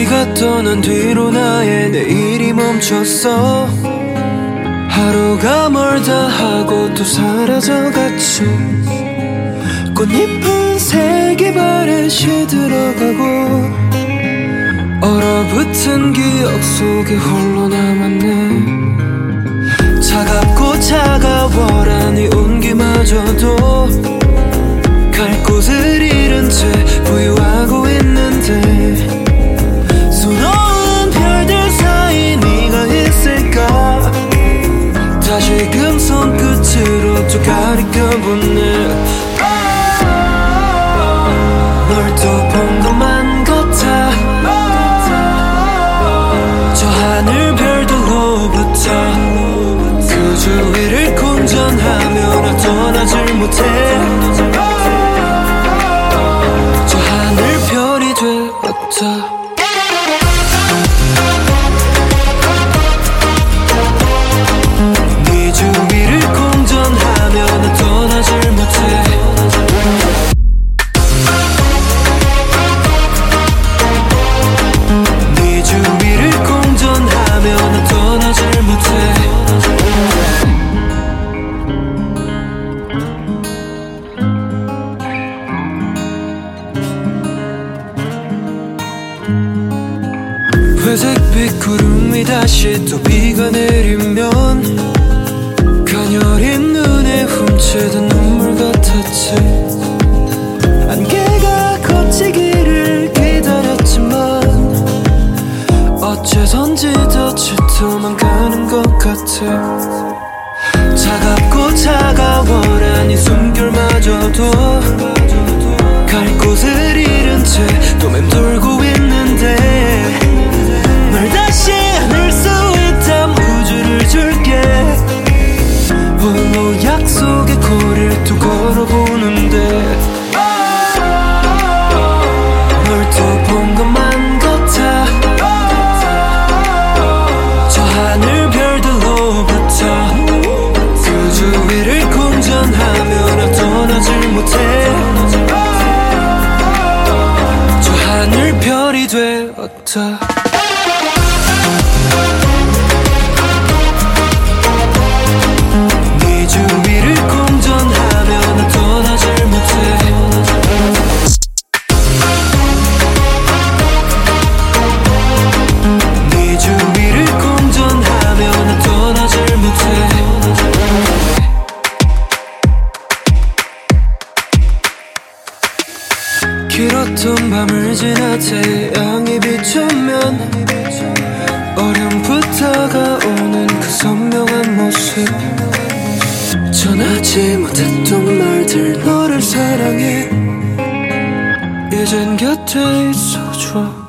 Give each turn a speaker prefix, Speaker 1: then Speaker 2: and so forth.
Speaker 1: 네가 떠난 뒤로 나의 내일이 멈췄어. 하루가 멀다 하고 또 사라져갔지. 꽃잎은 색이 발에 시들어가고 얼어붙은 기억 속에 홀로 남았네. 차갑고 차가워란 이 온기마저도 갈 곳을 잃은 채 부유하고 있는데, 수놓은 별들 사이 네가 있을까. 다시금 손끝으로 또 가리켜보네. 널 또 본 것만 같아. 저 하늘 별들로부터 그 주위를 공전하며 나 떠나질 못해. 저 하늘 별이 되었다. 네 주위를 공전하며 나 떠나질 못해. 네 주위를 공전하며 나 떠나질 못해. 회색빛 구름이 다시 또 비가 내리면 가녀린 눈에 훔치던 눈물 같았지. 안개가 걷히기를 기다렸지만 어째선지 덫이 도망가는 것 같아. 차갑고 차가워란 이 숨결마저도 갈 곳을 잃은 채 또 맴돌고 있는데, 널 다시 안을 수 있다면 우주를 줄게. 홀로 약속의 거리를 또 걸어보는데, 널 또 본 것만 같아. 저 하늘 별들로부터 그 주위를 공전하며 나 떠나질 못해. 저 하늘 별이 되었다. 네 주위를 공전하며 나 떠나질 못해. 네 주위를 공전하며 나 떠나질 못해. 길었던 밤을 지나 태양이 비추면 어렴풋 다가오는 그 선명한 모습. 전하지 못했던 말들, 너를 사랑해 이젠 곁에 있어줘.